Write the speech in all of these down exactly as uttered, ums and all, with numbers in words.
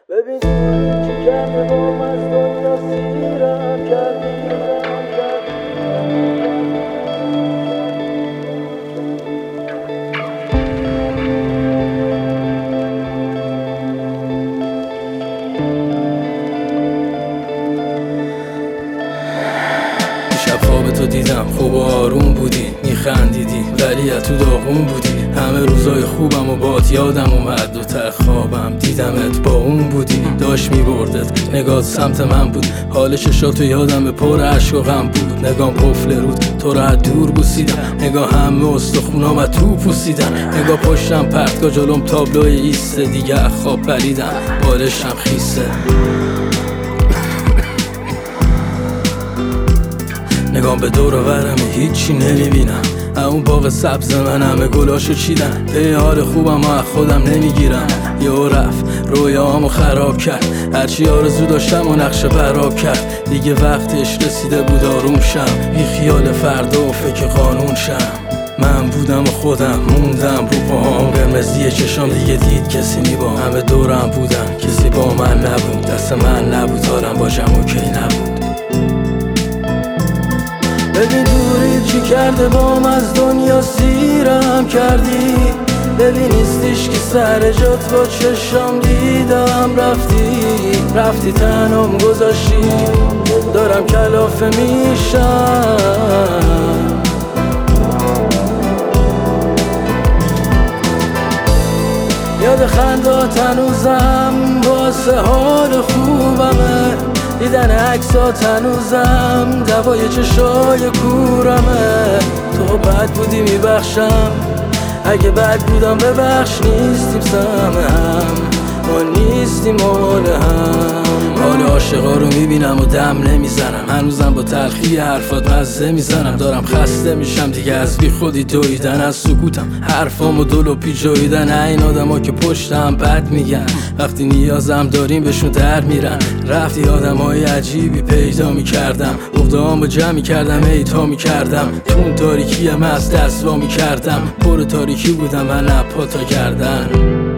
ببین چی کرده بام از دنیا سیرم کردی. شب خواب تو دیدم، خوب آروم بودی، میخندیدی ولی تو داغون بودی. همه روزای خوبم و بات یادم اومد و ته خوابم دیدمت با اون بودی. داشت میبردت، نگات سمت من بود، حال چشاتو یادم به پر عشق و غم بود. نگام قفل رود، تو را از دور بوسیدم، نگاه همه استخونام از تو پوسیدن. نگاه پشتم پرتگاه جلوم تابلوی ایسته، دیگه خواب پریدم بالشم خیسه. نگام به دور و برم هیچی نمیبینم، اون باغ سبز من همه گلاشو چیدن. به حال خوبم و خودم نمیگیرم، یهو رفت رویامو خراب کرد. هرچی آرزو داشتم و نقشه براب کرد. دیگه وقتش رسیده بود آروم شم، بی خیال فردا و فکر قانون شم. من بودم و خودم موندم رو پاهام، قرمزی چشام دیگه دید کسی نی با همه دورم بودن، کسی با من نبود، دست من نبود، حالم با جمع اوکی نبود. ببین دوری چی کرده بام از دنیا سیرم کردی. ببین نیستیش که سر جات با چشام دیدم رفتی. رفتی تنم گذاشتی، دارم کلافه میشم. یاد خندات هنوزم واسه حال خوبمه، دیدن عکسات هنوزم دوای چشای کورمه. تو بد بودی میبخشم، اگه بد بودم ببخش. نیستیم سهم هم، ما نیستیم حال هم. حال عاشقا رو میبینم و دم نمیزنم، هنوزم با تلخی حرفات مزه میزنم. دارم خسته میشم دیگه از بی خودی دویدن، از سکوتم حرفامو دلو پی جویدن. این آدم ها که پشتم بد میگن، وقتی نیازم داریم بهشون در میرن. رفتی آدم های عجیبی پیدا میکردم، اقدامو جمع میکردم ایتا میکردم. تو اون تاریکی هم از دست وا میکردم، پر تاریکی بودم من نپا تا گردن.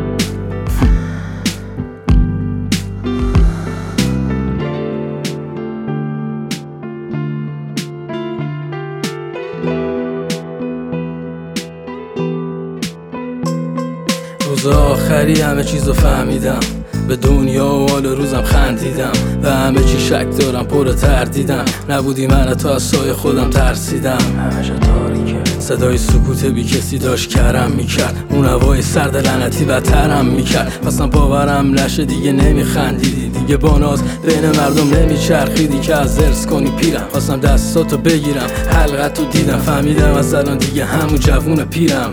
روز آخری همه چیزو فهمیدم، به دنیا و حال روزم خندیدم. و همه چی شک دارم، پر تردیدم. نبودی من تو از سایه خودم ترسیدم. همه جا تاریکه، صدای سکوت بی کسی داشت کرم میکرد. اون هوای سرد لعنتی بدترم میکرد. پسم باورم نشه دیگه نمیخندیدی، دیگه با ناز بین مردم نمیچرخیدی که از ارث کنی پیرم. خواستم دستاتو بگیرم، حلقتو دیدم، فهمیدم از الان دیگه همون جوون پیرم.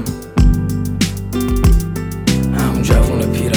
همون جوون پیرم.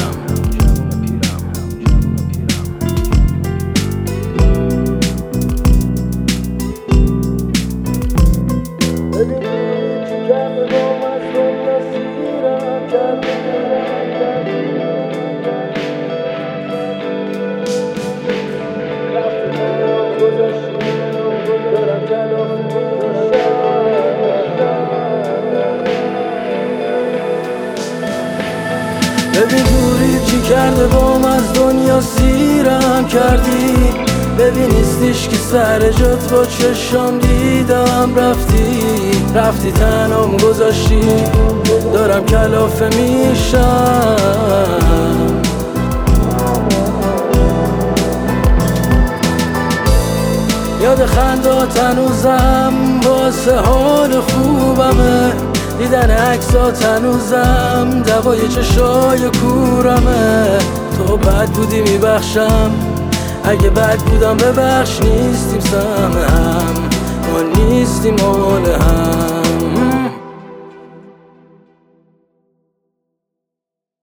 ببین دوری چی کرده بام از دنیا سیرم کردی. ببین نیستیش که سر جات با چشام دیدم رفتی. رفتی تنم گذاشتی، دارم کلافه میشم. یاد خندات هنوزم واسه حال خوبمه، دیدن عکسات هنوزم دوای چشای کورمه. تو بد بودی میبخشم، اگه بد بودم ببخش. نیستیم سهم هم، ما نیستیم حال هم.